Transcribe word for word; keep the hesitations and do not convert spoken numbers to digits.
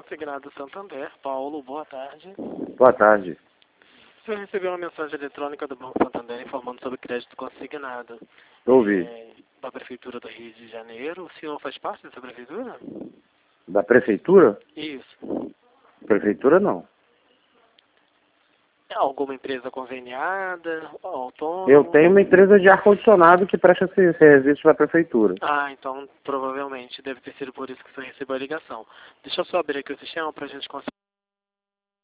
Consignado Santander. Paulo, boa tarde. Boa tarde. O senhor recebeu uma mensagem eletrônica do Banco Santander informando sobre crédito consignado. Ouvi. É, da Prefeitura do Rio de Janeiro. O senhor faz parte dessa prefeitura? Da prefeitura? Isso. Prefeitura não. É alguma empresa conveniada, autônoma? Eu tenho uma empresa de ar-condicionado que presta esse serviço para a prefeitura. Ah, então provavelmente deve ter sido por isso que o senhor recebeu a ligação. Deixa eu só abrir aqui o sistema para a gente conseguir.